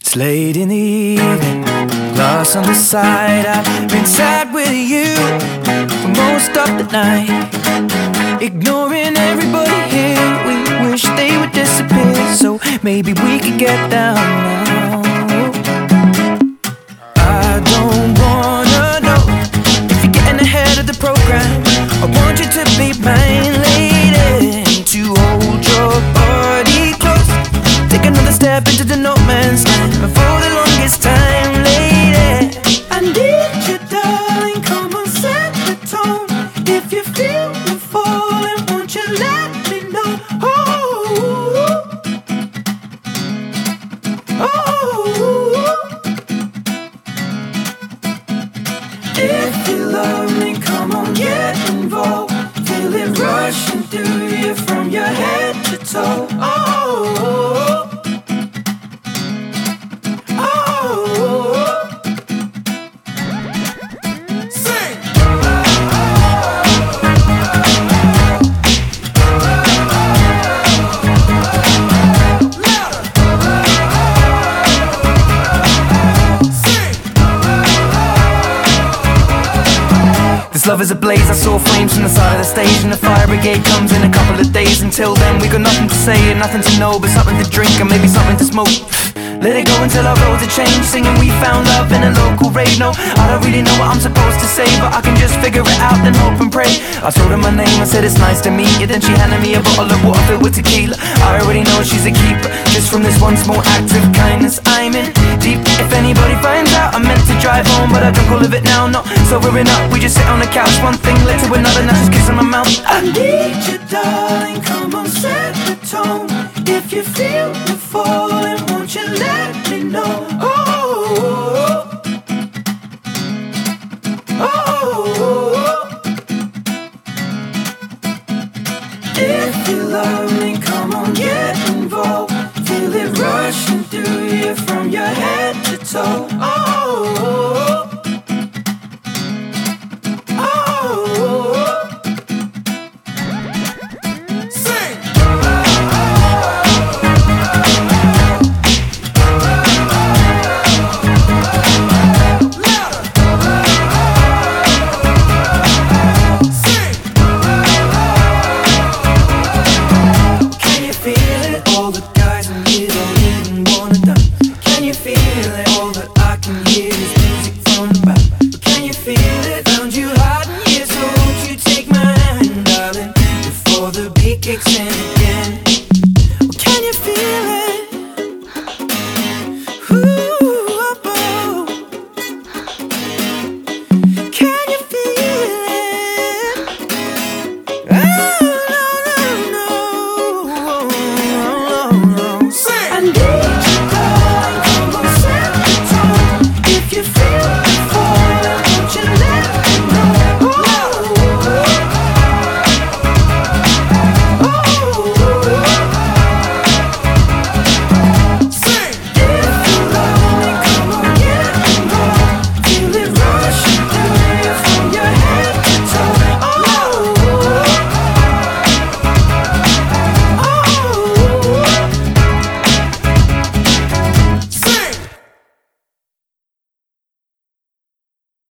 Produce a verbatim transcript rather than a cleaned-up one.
It's late in the evening, glass on the side. I've been sad with you for most of the night, ignoring everybody here. We wish they would disappear, so maybe we could get down now. I don't wanna know if you're getting ahead of the program. I want you to be mine, lady, to hold your body close. Take another step into the no man's land for the longest time, lady. I need you, darling, come on, set the tone. If you feel me falling, won't you let me know? Oh, oh. If you love me, come on, get involved. Feel it rushing through you from your head to toe. Oh, this love is ablaze, I saw flames from the side of the stage, and the fire brigade comes in a couple of days. Until then we got nothing to say and nothing to know, but something to drink and maybe something to smoke. Let it go until our roads are changed, singing we found love in a local rave. No, I don't really know what I'm supposed to say, but I can just figure it out, then hope and pray. I told her my name, I said it's nice to meet you. Then she handed me a bottle of water filled with tequila. I already know she's a keeper, just from this one small act of kindness. I'm in deep, if anybody finds out I meant to drive home, but I drunk all of it now. Not sobering up, we just sit on the couch. One thing led to another, now just kissing my mouth. I need you, darling, come on, set the tone. If you feel me falling, won't you let me know? Oh, oh, oh. If you love me, come on, get involved. Feel it rushing through you from your head to toe. Oh, kicks